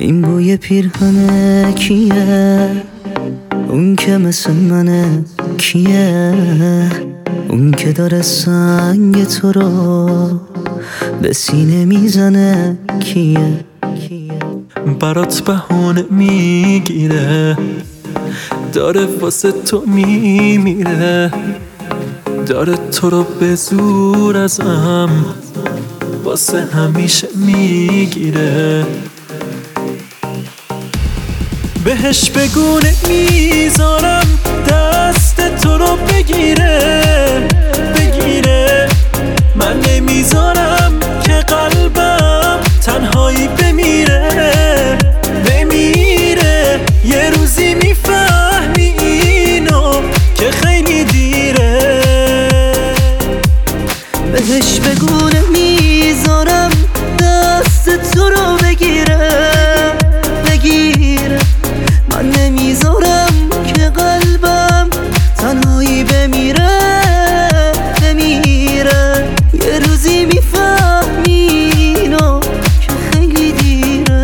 این بوی پیرهنه کیه؟ اون که مثل منه کیه؟ اون که داره سنگ تو رو به سینه میزنه کیه؟ برات بهونه میگیره، داره واسه تو میمیره، داره تو رو به زور ازم واسه همیشه میگیره. بهش بگونه میذارم دست تو رو بگیره بگیره، من نمیذارم که قلبم تنهایی بمیره بمیره. یه روزی میفهمی اینو که خیلی دیره. بهش بگونه میذارم دست تو رو بگیره بگیره، من نمیذارم که قلبم تنهایی بمیره بمیره. یه روزی میفهمی اینو که خیلی دیره.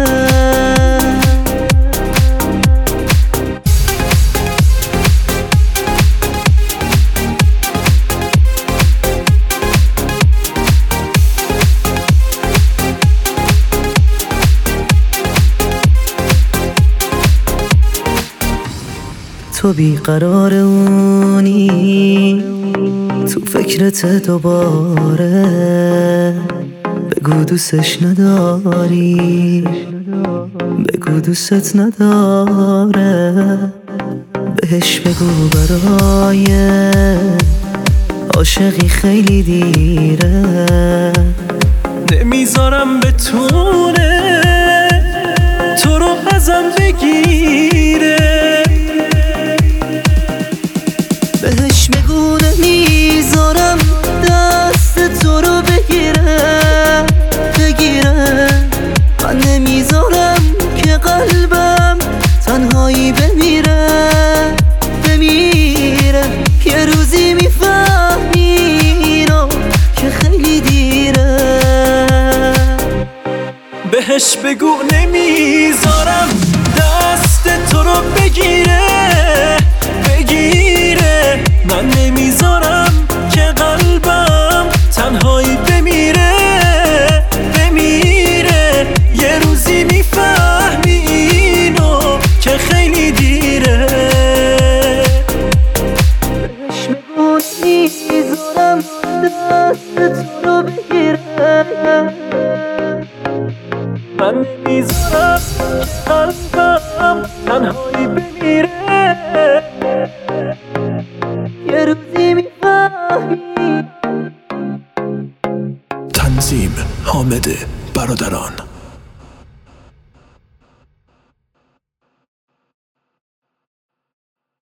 تو بیقرار اونی تو فکرت دوباره، بگو دوستش نداری، بگو دوست نداره. بهش بگو برای عاشقی خیلی دیره. نمیذارم بتونه تو رو ازم بگیره. بهش بگو نمیذارم دست تو رو بگیره بگیره، من نمیذارم که قلبم تنهایی بمیره بمیره. یه روزی میفهمی اینو که خیلی دیره. بهش بگو نمیذارم دست تو رو بگیره بگیره، من نمیذارم که قلبم تنهایی بمیره بمیره. یه روزی میفهمی اینو که خیلی دیره. بهش بگو نمیذارم دست تو رو بگیره، من نمیذارم که قلبم تنهایی بمیره. یه روزی میفهمی. تنظیم حامد برادران.